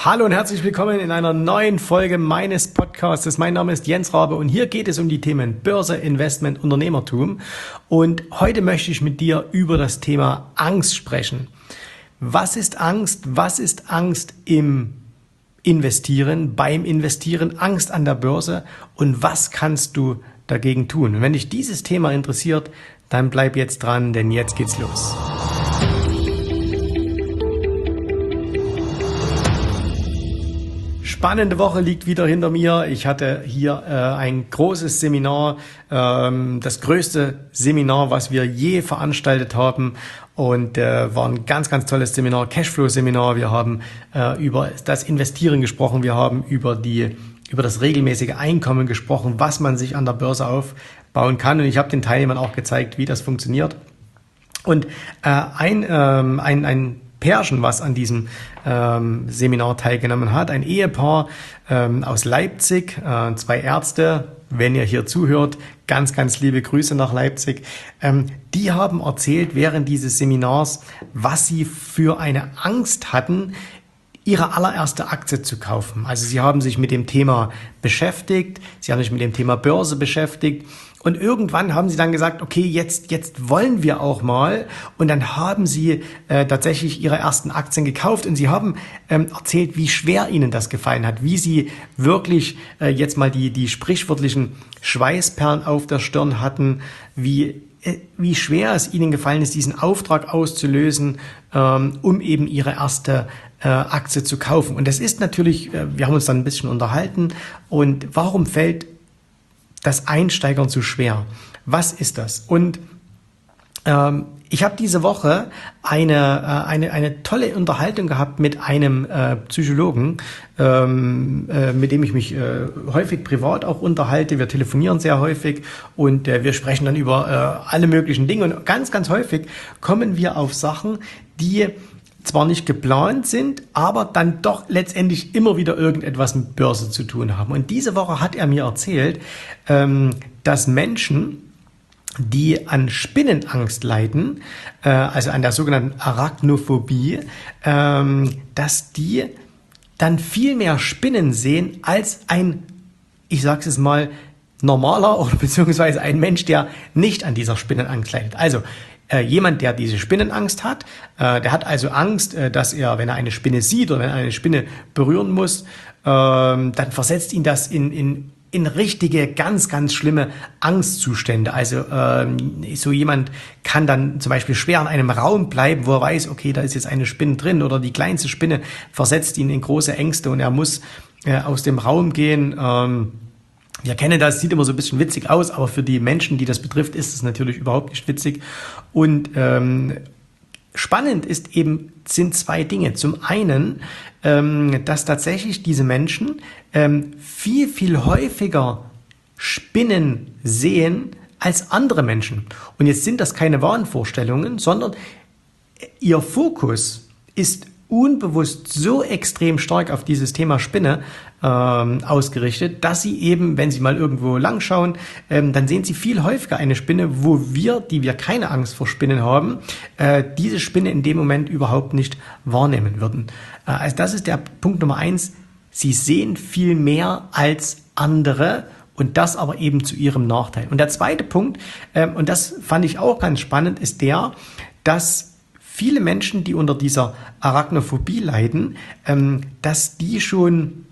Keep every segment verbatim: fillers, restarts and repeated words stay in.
Hallo und herzlich willkommen in einer neuen Folge meines Podcasts. Mein Name ist Jens Rabe und hier geht es um die Themen Börse, Investment, Unternehmertum. Und heute möchte ich mit dir über das Thema Angst sprechen. Was ist Angst? Was ist Angst im Investieren, beim Investieren, Angst an der Börse und was kannst du dagegen tun? Und wenn dich dieses Thema interessiert, dann bleib jetzt dran, denn jetzt geht's los. Spannende Woche liegt wieder hinter mir. Ich hatte hier äh, ein großes Seminar, ähm, das größte Seminar, was wir je veranstaltet haben, und äh, war ein ganz, ganz tolles Seminar, Cashflow-Seminar. Wir haben äh, über das Investieren gesprochen, wir haben über die über das regelmäßige Einkommen gesprochen, was man sich an der Börse aufbauen kann, und ich habe den Teilnehmern auch gezeigt, wie das funktioniert. Und äh, ein ähm, ein ein Pärchen, was an diesem ähm, Seminar teilgenommen hat, ein Ehepaar ähm, aus Leipzig, äh, zwei Ärzte, wenn ihr hier zuhört, ganz, ganz liebe Grüße nach Leipzig. Ähm, die haben erzählt während dieses Seminars, was sie für eine Angst hatten, ihre allererste Aktie zu kaufen. Also sie haben sich mit dem Thema beschäftigt, sie haben sich mit dem Thema Börse beschäftigt. Und irgendwann haben sie dann gesagt, okay, jetzt jetzt wollen wir auch mal. Und dann haben sie äh, tatsächlich ihre ersten Aktien gekauft. Und sie haben ähm, erzählt, wie schwer ihnen das gefallen hat, wie sie wirklich äh, jetzt mal die die sprichwörtlichen Schweißperlen auf der Stirn hatten, wie äh, wie schwer es ihnen gefallen ist, diesen Auftrag auszulösen, ähm, um eben ihre erste äh, Aktie zu kaufen. Und das ist natürlich, äh, wir haben uns dann ein bisschen unterhalten. Und warum fällt das Einsteigern zu schwer? Was ist das? Und ähm, ich habe diese Woche eine, äh, eine, eine tolle Unterhaltung gehabt mit einem äh, Psychologen, ähm, äh, mit dem ich mich äh, häufig privat auch unterhalte. Wir telefonieren sehr häufig und äh, wir sprechen dann über äh, alle möglichen Dinge. Und ganz, ganz häufig kommen wir auf Sachen, die zwar nicht geplant sind, aber dann doch letztendlich immer wieder irgendetwas mit Börse zu tun haben. Und diese Woche hat er mir erzählt, ähm, dass Menschen, die an Spinnenangst leiden, äh, also an der sogenannten Arachnophobie, ähm, dass die dann viel mehr Spinnen sehen als ein, ich sage es mal, normaler oder beziehungsweise ein Mensch, der nicht an dieser Spinnenangst leidet. Also Äh, jemand, der diese Spinnenangst hat, äh, der hat also Angst, äh, dass er, wenn er eine Spinne sieht oder wenn er eine Spinne berühren muss, äh, dann versetzt ihn das in, in, in richtige, ganz, ganz schlimme Angstzustände. Also äh, so jemand kann dann zum Beispiel schwer in einem Raum bleiben, wo er weiß, okay, da ist jetzt eine Spinne drin, oder die kleinste Spinne versetzt ihn in große Ängste und er muss äh, aus dem Raum gehen. Ähm, Wir kennen das, sieht immer so ein bisschen witzig aus, aber für die Menschen, die das betrifft, ist es natürlich überhaupt nicht witzig. Und ähm, spannend ist eben, sind zwei Dinge. Zum einen, ähm, dass tatsächlich diese Menschen ähm, viel, viel häufiger Spinnen sehen als andere Menschen. Und jetzt sind das keine Wahnvorstellungen, sondern ihr Fokus ist unbewusst so extrem stark auf dieses Thema Spinne ähm, ausgerichtet, dass sie eben, wenn sie mal irgendwo lang schauen, ähm, dann sehen sie viel häufiger eine Spinne, wo wir, die wir keine Angst vor Spinnen haben, äh, diese Spinne in dem Moment überhaupt nicht wahrnehmen würden. Äh, also das ist der Punkt Nummer eins. Sie sehen viel mehr als andere, und das aber eben zu ihrem Nachteil. Und der zweite Punkt, ähm, und das fand ich auch ganz spannend, ist der, dass viele Menschen, die unter dieser Arachnophobie leiden, ähm, dass die schon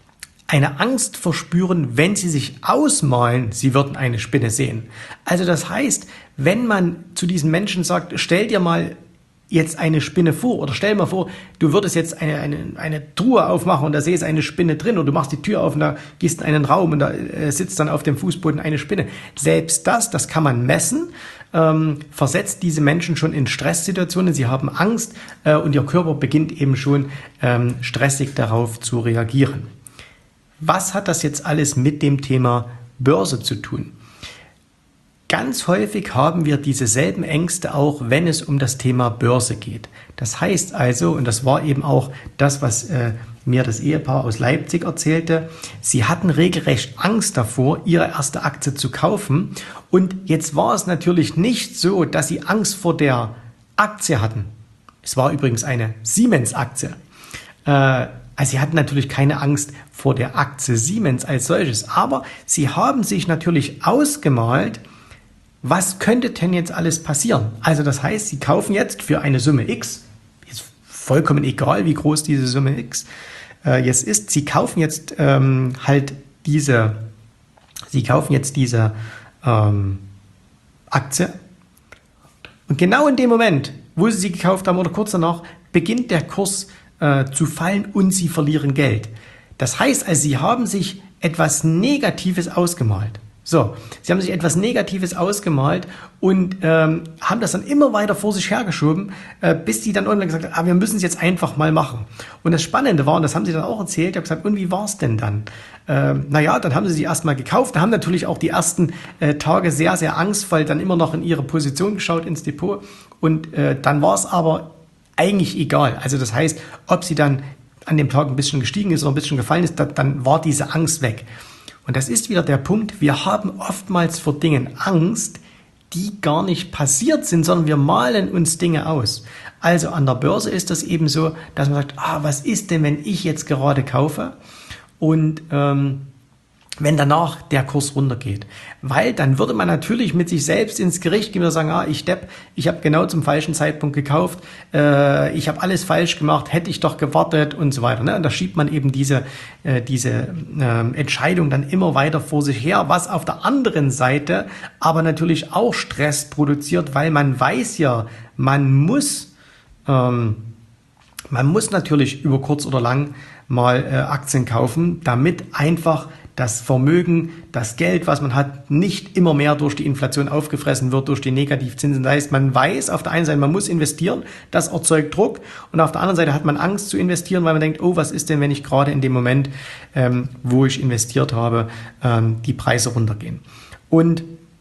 eine Angst verspüren, wenn sie sich ausmalen, sie würden eine Spinne sehen. Also das heißt, wenn man zu diesen Menschen sagt, stell dir mal jetzt eine Spinne vor, oder stell mal vor, du würdest jetzt eine, eine, eine Truhe aufmachen und da säße eine Spinne drin, oder du machst die Tür auf und da gehst in einen Raum und da äh, sitzt dann auf dem Fußboden eine Spinne. Selbst das, das kann man messen, ähm, versetzt diese Menschen schon in Stresssituationen, sie haben Angst äh, und ihr Körper beginnt eben schon ähm, stressig darauf zu reagieren. Was hat das jetzt alles mit dem Thema Börse zu tun? Ganz häufig haben wir dieselben Ängste auch, wenn es um das Thema Börse geht. Das heißt also, und das war eben auch das, was äh, mir das Ehepaar aus Leipzig erzählte, sie hatten regelrecht Angst davor, ihre erste Aktie zu kaufen. Und jetzt war es natürlich nicht so, dass sie Angst vor der Aktie hatten. Es war übrigens eine Siemens-Aktie. Äh, Also sie hatten natürlich keine Angst vor der Aktie Siemens als solches, aber sie haben sich natürlich ausgemalt, was könnte denn jetzt alles passieren? Also das heißt, sie kaufen jetzt für eine Summe X, ist vollkommen egal, wie groß diese Summe X äh, jetzt ist, sie kaufen jetzt ähm, halt diese, sie kaufen jetzt diese ähm, Aktie und genau in dem Moment, wo sie sie gekauft haben oder kurz danach, beginnt der Kurs äh, zu fallen und sie verlieren Geld. Das heißt also, sie haben sich etwas Negatives ausgemalt. So, sie haben sich etwas Negatives ausgemalt und ähm, haben das dann immer weiter vor sich hergeschoben, äh, bis sie dann irgendwann gesagt haben, ah, wir müssen es jetzt einfach mal machen. Und das Spannende war, und das haben sie dann auch erzählt, ich habe gesagt, und wie war es denn dann? Ähm, naja, dann haben sie sie erstmal gekauft, haben natürlich auch die ersten äh, Tage sehr, sehr angstvoll dann immer noch in ihre Position geschaut ins Depot und äh, dann war es aber eigentlich egal. Also das heißt, ob sie dann an dem Tag ein bisschen gestiegen ist oder ein bisschen gefallen ist, dann, dann war diese Angst weg. Und das ist wieder der Punkt, wir haben oftmals vor Dingen Angst, die gar nicht passiert sind, sondern wir malen uns Dinge aus. Also an der Börse ist das eben so, dass man sagt, ah, was ist denn, wenn ich jetzt gerade kaufe und ähm, wenn danach der Kurs runtergeht. Weil dann würde man natürlich mit sich selbst ins Gericht gehen und sagen, ah, ich Depp, ich habe genau zum falschen Zeitpunkt gekauft, äh, ich habe alles falsch gemacht, hätte ich doch gewartet und so weiter. Ne? Und da schiebt man eben diese, äh, diese äh, Entscheidung dann immer weiter vor sich her, was auf der anderen Seite aber natürlich auch Stress produziert, weil man weiß ja, man muss, ähm, man muss natürlich über kurz oder lang mal äh, Aktien kaufen, damit einfach das Vermögen, das Geld, was man hat, nicht immer mehr durch die Inflation aufgefressen wird, durch die Negativzinsen. Das heißt, man weiß auf der einen Seite, man muss investieren, das erzeugt Druck und auf der anderen Seite hat man Angst zu investieren, weil man denkt, oh, was ist denn, wenn ich gerade in dem Moment, ähm, wo ich investiert habe, ähm, die Preise runtergehen. Und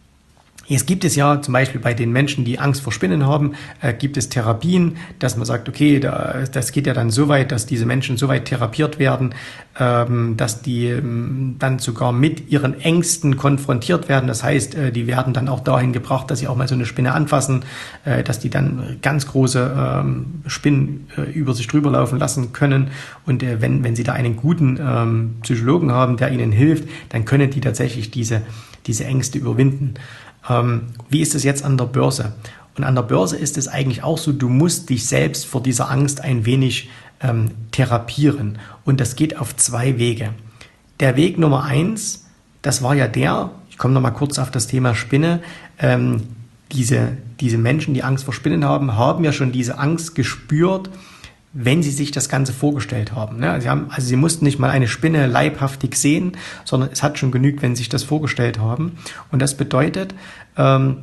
jetzt gibt es ja zum Beispiel bei den Menschen, die Angst vor Spinnen haben, äh, gibt es Therapien, dass man sagt, okay, da, das geht ja dann so weit, dass diese Menschen so weit therapiert werden, ähm, dass die ähm, dann sogar mit ihren Ängsten konfrontiert werden. Das heißt, äh, die werden dann auch dahin gebracht, dass sie auch mal so eine Spinne anfassen, äh, dass die dann ganz große ähm, Spinnen äh, über sich drüber laufen lassen können. Und äh, wenn, wenn sie da einen guten ähm, Psychologen haben, der ihnen hilft, dann können die tatsächlich diese, diese Ängste überwinden. Ähm, wie ist es jetzt an der Börse? Und an der Börse ist es eigentlich auch so, du musst dich selbst vor dieser Angst ein wenig ähm, therapieren. Und das geht auf zwei Wege. Der Weg Nummer eins, das war ja der, ich komme nochmal kurz auf das Thema Spinne, ähm, diese, diese Menschen, die Angst vor Spinnen haben, haben ja schon diese Angst gespürt, wenn sie sich das Ganze vorgestellt haben. Ne? Sie haben, also sie mussten nicht mal eine Spinne leibhaftig sehen, sondern es hat schon genügt, wenn sie sich das vorgestellt haben. Und das bedeutet, ähm,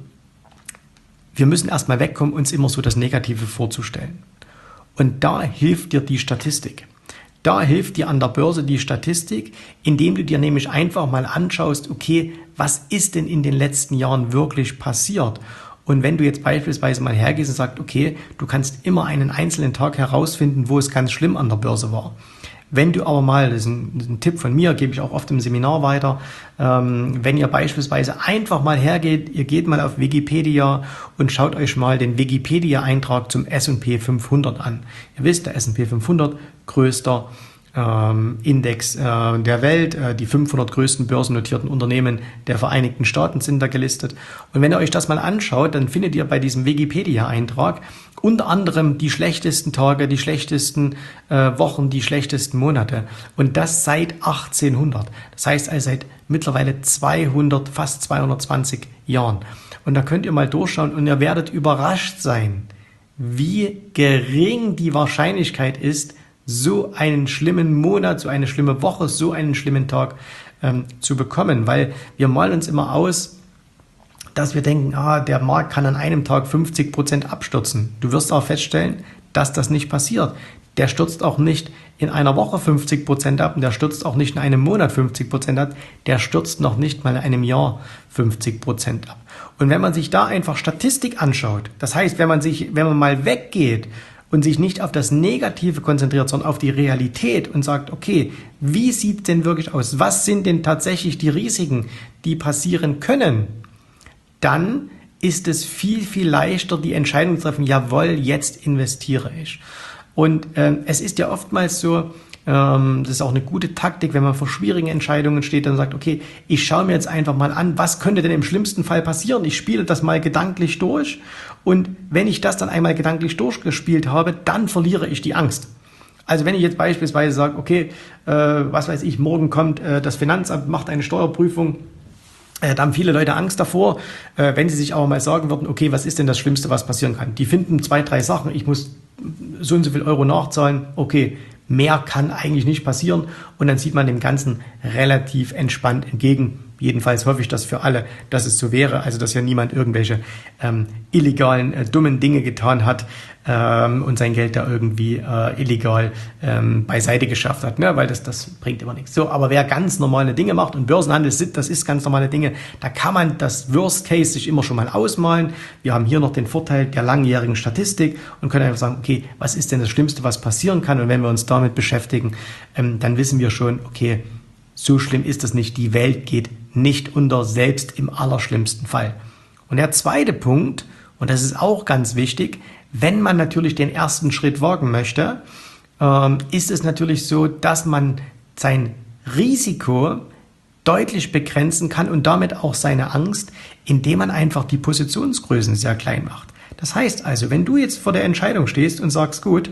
wir müssen erstmal wegkommen, uns immer so das Negative vorzustellen. Und da hilft dir die Statistik. Da hilft dir an der Börse die Statistik, indem du dir nämlich einfach mal anschaust, okay, was ist denn in den letzten Jahren wirklich passiert? Und wenn du jetzt beispielsweise mal hergehst und sagst, okay, du kannst immer einen einzelnen Tag herausfinden, wo es ganz schlimm an der Börse war. Wenn du aber mal, das ist ein, das ist ein Tipp von mir, gebe ich auch oft im Seminar weiter, ähm, wenn ihr beispielsweise einfach mal hergeht, ihr geht mal auf Wikipedia und schaut euch mal den Wikipedia-Eintrag zum S und P fünfhundert an. Ihr wisst, der S und P fünfhundert, größter Ähm, Index äh, der Welt, äh, die fünfhundert größten börsennotierten Unternehmen der Vereinigten Staaten sind da gelistet. Und wenn ihr euch das mal anschaut, dann findet ihr bei diesem Wikipedia-Eintrag unter anderem die schlechtesten Tage, die schlechtesten äh, Wochen, die schlechtesten Monate. Und das seit achtzehnhundert. Das heißt also seit mittlerweile zweihundert, fast zweihundertzwanzig Jahren. Und da könnt ihr mal durchschauen und ihr werdet überrascht sein, wie gering die Wahrscheinlichkeit ist, so einen schlimmen Monat, so eine schlimme Woche, so einen schlimmen Tag ähm, zu bekommen, weil wir malen uns immer aus, dass wir denken, ah, der Markt kann an einem Tag fünfzig Prozent abstürzen. Du wirst auch feststellen, dass das nicht passiert. Der stürzt auch nicht in einer Woche fünfzig Prozent ab und der stürzt auch nicht in einem Monat fünfzig Prozent ab, der stürzt noch nicht mal in einem Jahr fünfzig Prozent ab. Und wenn man sich da einfach Statistik anschaut, das heißt, wenn man sich, wenn man mal weggeht und sich nicht auf das Negative konzentriert, sondern auf die Realität und sagt, okay, wie sieht es denn wirklich aus? Was sind denn tatsächlich die Risiken, die passieren können? Dann ist es viel, viel leichter, die Entscheidung zu treffen, jawohl, jetzt investiere ich. Und ähm, es ist ja oftmals so, Ähm, das ist auch eine gute Taktik, wenn man vor schwierigen Entscheidungen steht und sagt, okay, ich schaue mir jetzt einfach mal an, was könnte denn im schlimmsten Fall passieren? Ich spiele das mal gedanklich durch und wenn ich das dann einmal gedanklich durchgespielt habe, dann verliere ich die Angst. Also wenn ich jetzt beispielsweise sage, okay, äh, was weiß ich, morgen kommt äh, das Finanzamt, macht eine Steuerprüfung, äh, da haben viele Leute Angst davor, äh, wenn sie sich aber mal sagen würden, okay, was ist denn das Schlimmste, was passieren kann? Die finden zwei, drei Sachen, ich muss so und so viel Euro nachzahlen, okay, mehr kann eigentlich nicht passieren und dann sieht man dem Ganzen relativ entspannt entgegen. Jedenfalls hoffe ich das für alle, dass es so wäre, also dass ja niemand irgendwelche ähm, illegalen, äh, dummen Dinge getan hat ähm, und sein Geld da irgendwie äh, illegal ähm, beiseite geschafft hat, ne? Weil das, das bringt immer nichts. So, aber wer ganz normale Dinge macht und Börsenhandel, das ist ganz normale Dinge, da kann man das Worst Case sich immer schon mal ausmalen. Wir haben hier noch den Vorteil der langjährigen Statistik und können einfach sagen, okay, was ist denn das Schlimmste, was passieren kann? Und wenn wir uns damit beschäftigen, ähm, dann wissen wir schon, okay, so schlimm ist es nicht, die Welt geht nicht unter, selbst im allerschlimmsten Fall. Und der zweite Punkt, und das ist auch ganz wichtig, wenn man natürlich den ersten Schritt wagen möchte, ähm, ist es natürlich so, dass man sein Risiko deutlich begrenzen kann und damit auch seine Angst, indem man einfach die Positionsgrößen sehr klein macht. Das heißt also, wenn du jetzt vor der Entscheidung stehst und sagst, gut,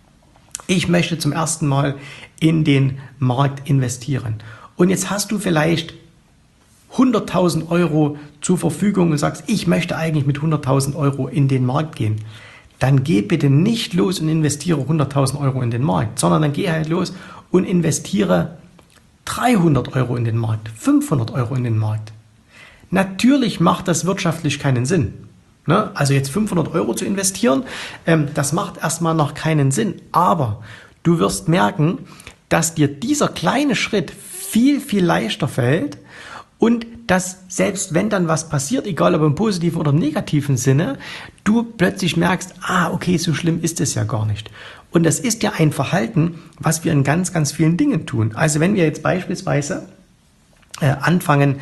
ich möchte zum ersten Mal in den Markt investieren und jetzt hast du vielleicht hunderttausend Euro zur Verfügung und sagst, ich möchte eigentlich mit hunderttausend Euro in den Markt gehen, dann geh bitte nicht los und investiere hunderttausend Euro in den Markt, sondern dann geh halt los und investiere dreihundert Euro in den Markt, fünfhundert Euro in den Markt. Natürlich macht das wirtschaftlich keinen Sinn. Ne? Also jetzt fünfhundert Euro zu investieren, ähm, das macht erstmal noch keinen Sinn, aber du wirst merken, dass dir dieser kleine Schritt viel, viel leichter fällt und dass selbst wenn dann was passiert, egal ob im positiven oder im negativen Sinne, du plötzlich merkst, ah, okay, so schlimm ist es ja gar nicht. Und das ist ja ein Verhalten, was wir in ganz, ganz vielen Dingen tun. Also wenn wir jetzt beispielsweise äh, anfangen,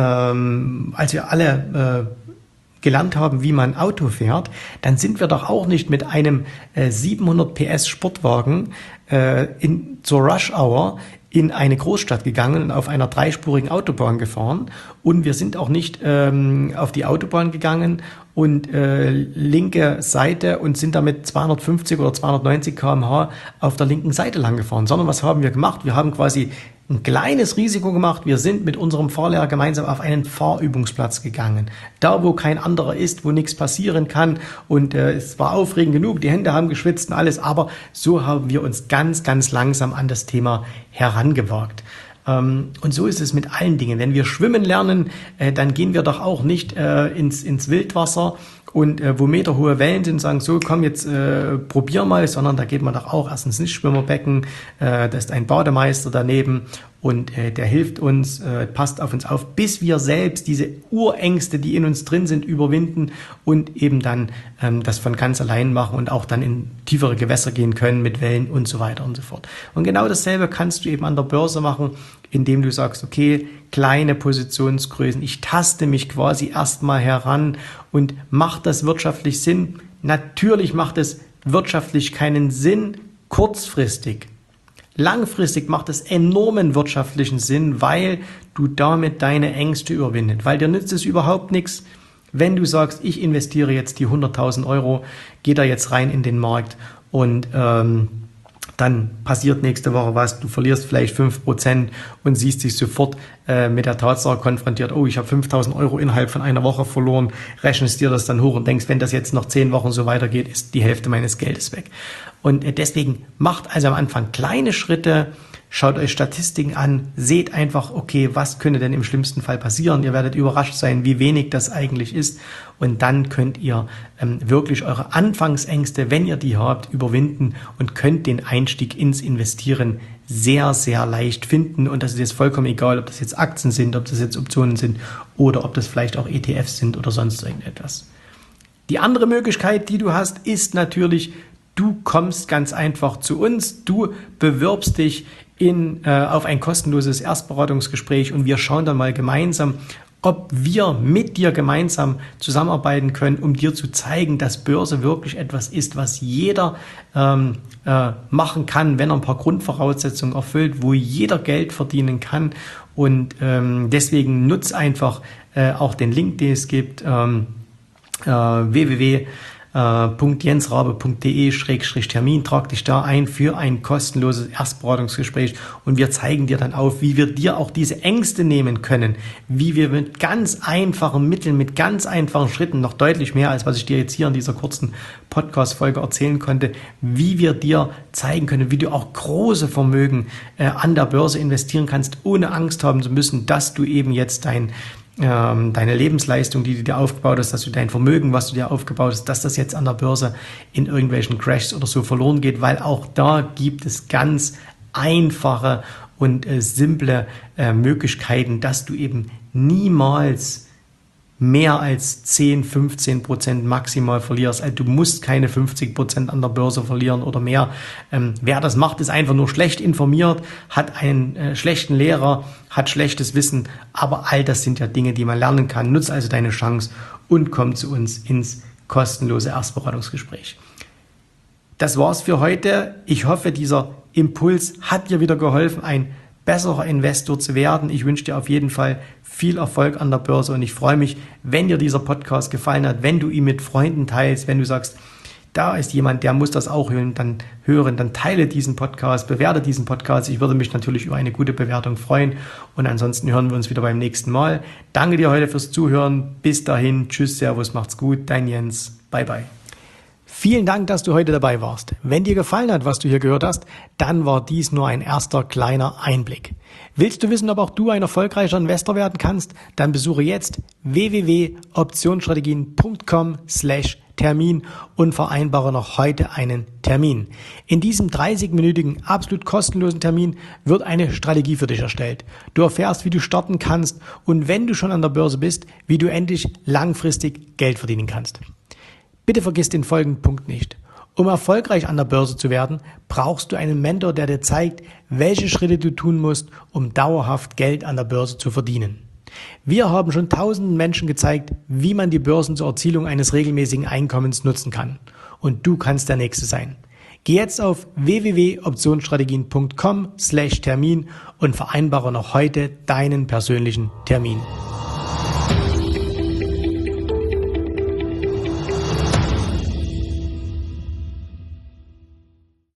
ähm, als wir alle äh, gelernt haben, wie man Auto fährt, dann sind wir doch auch nicht mit einem äh, siebenhundert P S Sportwagen äh, in, zur Rush Hour in eine Großstadt gegangen und auf einer dreispurigen Autobahn gefahren und wir sind auch nicht ähm, auf die Autobahn gegangen und äh, linke Seite und sind damit zweihundertfünfzig oder zweihundertneunzig Kilometer pro Stunde auf der linken Seite lang gefahren, sondern was haben wir gemacht? Wir haben quasi ein kleines Risiko gemacht. Wir sind mit unserem Fahrlehrer gemeinsam auf einen Fahrübungsplatz gegangen. Da, wo kein anderer ist, wo nichts passieren kann. Und äh, es war aufregend genug, die Hände haben geschwitzt und alles. Aber so haben wir uns ganz, ganz langsam an das Thema herangewagt. Ähm, und so ist es mit allen Dingen. Wenn wir schwimmen lernen, äh, dann gehen wir doch auch nicht äh, ins, ins Wildwasser und äh, wo meterhohe Wellen sind, sagen so, komm jetzt äh, probier mal, sondern da geht man doch auch erst ins Nichtschwimmerbecken, äh, da ist ein Bademeister daneben und äh, der hilft uns, äh, passt auf uns auf, bis wir selbst diese Urängste, die in uns drin sind, überwinden und eben dann ähm, das von ganz allein machen und auch dann in tiefere Gewässer gehen können mit Wellen und so weiter und so fort. Und genau dasselbe kannst du eben an der Börse machen, indem du sagst, okay, kleine Positionsgrößen, ich taste mich quasi erstmal heran und macht das wirtschaftlich Sinn? Natürlich macht es wirtschaftlich keinen Sinn, kurzfristig. Langfristig macht es enormen wirtschaftlichen Sinn, weil du damit deine Ängste überwindest, weil dir nützt es überhaupt nichts, wenn du sagst, ich investiere jetzt die hunderttausend Euro, gehe da jetzt rein in den Markt und ähm, dann passiert nächste Woche was, du verlierst vielleicht fünf Prozent und siehst dich sofort äh, mit der Tatsache konfrontiert, oh, ich habe fünftausend Euro innerhalb von einer Woche verloren, rechnest dir das dann hoch und denkst, wenn das jetzt noch zehn Wochen so weitergeht, ist die Hälfte meines Geldes weg. Und äh, deswegen macht also am Anfang kleine Schritte, schaut euch Statistiken an, seht einfach, okay, was könnte denn im schlimmsten Fall passieren? Ihr werdet überrascht sein, wie wenig das eigentlich ist. Und dann könnt ihr ähm, wirklich eure Anfangsängste, wenn ihr die habt, überwinden und könnt den Einstieg ins Investieren sehr, sehr leicht finden. Und das ist jetzt vollkommen egal, ob das jetzt Aktien sind, ob das jetzt Optionen sind oder ob das vielleicht auch E T Fs sind oder sonst irgendetwas. Die andere Möglichkeit, die du hast, ist natürlich, du kommst ganz einfach zu uns, du bewirbst dich in, äh, auf ein kostenloses Erstberatungsgespräch und wir schauen dann mal gemeinsam, ob wir mit dir gemeinsam zusammenarbeiten können, um dir zu zeigen, dass Börse wirklich etwas ist, was jeder ähm, äh, machen kann, wenn er ein paar Grundvoraussetzungen erfüllt, wo jeder Geld verdienen kann. Und ähm, deswegen nutz einfach äh, auch den Link, den es gibt, ähm, äh, w w w punkt jensrabe punkt de schrägstrich termin. Trag dich da ein für ein kostenloses Erstberatungsgespräch und wir zeigen dir dann auf, wie wir dir auch diese Ängste nehmen können, wie wir mit ganz einfachen Mitteln, mit ganz einfachen Schritten, noch deutlich mehr als was ich dir jetzt hier in dieser kurzen Podcast-Folge erzählen konnte, wie wir dir zeigen können, wie du auch große Vermögen äh, an der Börse investieren kannst, ohne Angst haben zu müssen, dass du eben jetzt dein deine Lebensleistung, die du dir aufgebaut hast, dass du dein Vermögen, was du dir aufgebaut hast, dass das jetzt an der Börse in irgendwelchen Crashs oder so verloren geht, weil auch da gibt es ganz einfache und äh, simple äh, Möglichkeiten, dass du eben niemals mehr als zehn, fünfzehn Prozent maximal verlierst. Also du musst keine fünfzig Prozent an der Börse verlieren oder mehr. Ähm, wer das macht, ist einfach nur schlecht informiert, hat einen äh, schlechten Lehrer, hat schlechtes Wissen, aber all das sind ja Dinge, die man lernen kann. Nutz also deine Chance und komm zu uns ins kostenlose Erstberatungsgespräch. Das war's für heute. Ich hoffe, dieser Impuls hat dir wieder geholfen, ein besserer Investor zu werden. Ich wünsche dir auf jeden Fall viel Erfolg an der Börse und ich freue mich, wenn dir dieser Podcast gefallen hat, wenn du ihn mit Freunden teilst, wenn du sagst, da ist jemand, der muss das auch hören, dann hören, dann teile diesen Podcast, bewerte diesen Podcast. Ich würde mich natürlich über eine gute Bewertung freuen und ansonsten hören wir uns wieder beim nächsten Mal. Danke dir heute fürs Zuhören. Bis dahin. Tschüss, Servus, macht's gut. Dein Jens. Bye, bye. Vielen Dank, dass du heute dabei warst. Wenn dir gefallen hat, was du hier gehört hast, dann war dies nur ein erster kleiner Einblick. Willst du wissen, ob auch du ein erfolgreicher Investor werden kannst? Dann besuche jetzt w w w punkt optionsstrategien punkt com slash Termin und vereinbare noch heute einen Termin. In diesem dreißig-minütigen, absolut kostenlosen Termin wird eine Strategie für dich erstellt. Du erfährst, wie du starten kannst und wenn du schon an der Börse bist, wie du endlich langfristig Geld verdienen kannst. Bitte vergiss den folgenden Punkt nicht. Um erfolgreich an der Börse zu werden, brauchst du einen Mentor, der dir zeigt, welche Schritte du tun musst, um dauerhaft Geld an der Börse zu verdienen. Wir haben schon tausenden Menschen gezeigt, wie man die Börsen zur Erzielung eines regelmäßigen Einkommens nutzen kann. Und du kannst der Nächste sein. Geh jetzt auf w w w punkt optionsstrategien punkt com slash Termin und vereinbare noch heute deinen persönlichen Termin.